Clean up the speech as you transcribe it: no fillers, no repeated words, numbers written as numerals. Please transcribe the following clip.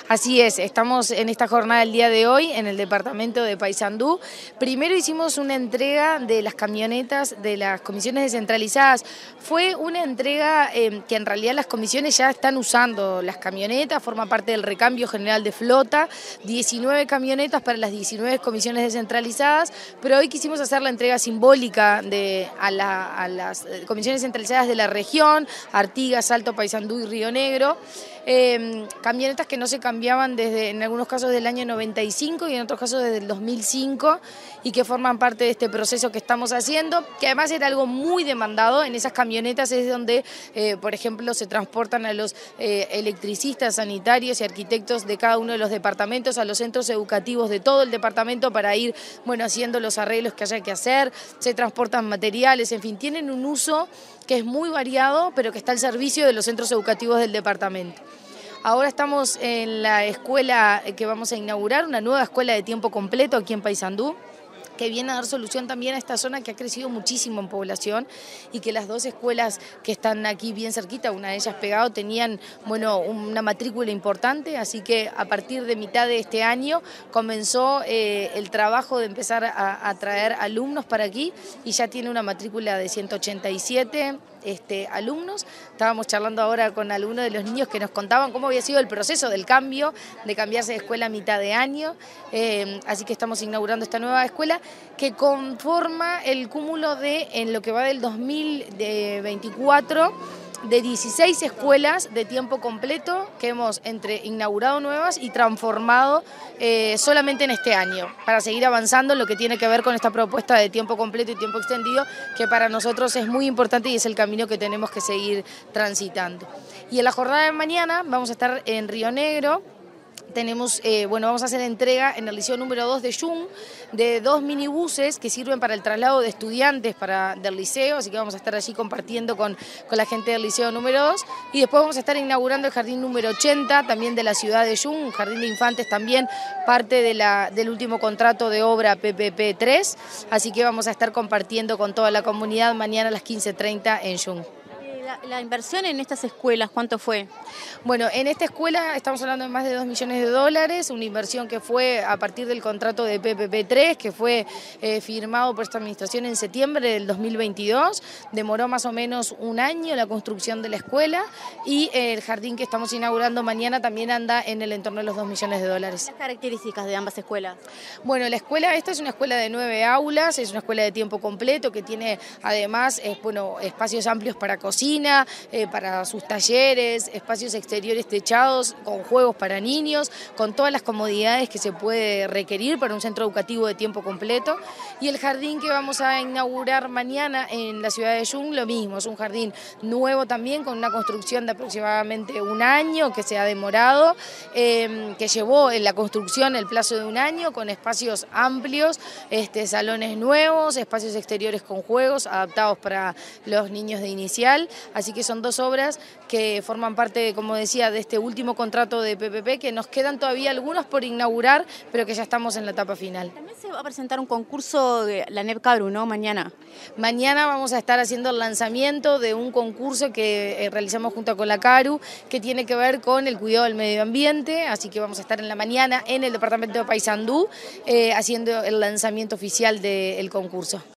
Así es, estamos en esta jornada del día de hoy en el departamento de Paysandú. Primero hicimos una entrega de las camionetas de las comisiones descentralizadas. Fue una entrega que en realidad las comisiones ya están usando las camionetas, forma parte del recambio general de flota, 19 camionetas para las 19 comisiones descentralizadas, pero hoy quisimos hacer la entrega simbólica a las comisiones descentralizadas de la región, Artigas, Salto, Paysandú y Río Negro. Camionetas que no se cambiaban desde, en algunos casos del año 95 y en otros casos desde el 2005 y que forman parte de este proceso que estamos haciendo, que además era algo muy demandado. En esas camionetas es donde, por ejemplo, se transportan a los electricistas, sanitarios y arquitectos de cada uno de los departamentos a los centros educativos de todo el departamento para ir, haciendo los arreglos que haya que hacer, se transportan materiales, en fin, tienen un uso que es muy variado, pero que está al servicio de los centros educativos del departamento. Ahora estamos en la escuela que vamos a inaugurar, una nueva escuela de tiempo completo aquí en Paysandú, que viene a dar solución también a esta zona que ha crecido muchísimo en población y que las dos escuelas que están aquí bien cerquita, una de ellas pegado, tenían una matrícula importante, así que a partir de mitad de este año comenzó el trabajo de empezar a traer alumnos para aquí y ya tiene una matrícula de 187 alumnos. Estábamos charlando ahora con algunos de los niños que nos contaban cómo había sido el proceso del cambio, de cambiarse de escuela a mitad de año, así que estamos inaugurando esta nueva escuela que conforma el cúmulo en lo que va del 2024, de 16 escuelas de tiempo completo que hemos inaugurado nuevas y transformado solamente en este año, para seguir avanzando en lo que tiene que ver con esta propuesta de tiempo completo y tiempo extendido, que para nosotros es muy importante y es el camino que tenemos que seguir transitando. Y en la jornada de mañana vamos a estar en Río Negro. Vamos a hacer entrega en el liceo número 2 de Yung de 2 minibuses que sirven para el traslado de estudiantes del liceo, así que vamos a estar allí compartiendo con la gente del liceo número 2 y después vamos a estar inaugurando el jardín número 80 también de la ciudad de Yung, un jardín de infantes también parte del último contrato de obra PPP 3, así que vamos a estar compartiendo con toda la comunidad mañana a las 15:30 en Yung. La inversión en estas escuelas, ¿cuánto fue? Bueno, en esta escuela estamos hablando de más de $2 millones, una inversión que fue a partir del contrato de PPP 3, que fue firmado por esta administración en septiembre del 2022. Demoró más o menos un año la construcción de la escuela y el jardín que estamos inaugurando mañana también anda en el entorno de los $2 millones. ¿Las características de ambas escuelas? Bueno, esta es una escuela de 9 aulas, es una escuela de tiempo completo que tiene además espacios amplios para cocina, para sus talleres, espacios exteriores techados, con juegos para niños, con todas las comodidades que se puede requerir para un centro educativo de tiempo completo. Y el jardín que vamos a inaugurar mañana en la ciudad de Yung, lo mismo, es un jardín nuevo también, con una construcción de aproximadamente un año que se ha demorado, que llevó en la construcción el plazo de un año, con espacios amplios, salones nuevos, espacios exteriores con juegos adaptados para los niños de inicial. Así que son dos obras que forman parte, como decía, de este último contrato de PPP, que nos quedan todavía algunos por inaugurar, pero que ya estamos en la etapa final. También se va a presentar un concurso de la NEP Cabru, ¿no? Mañana. Mañana vamos a estar haciendo el lanzamiento de un concurso que realizamos junto con la CARU, que tiene que ver con el cuidado del medio ambiente, así que vamos a estar en la mañana en el departamento de Paysandú haciendo el lanzamiento oficial del concurso.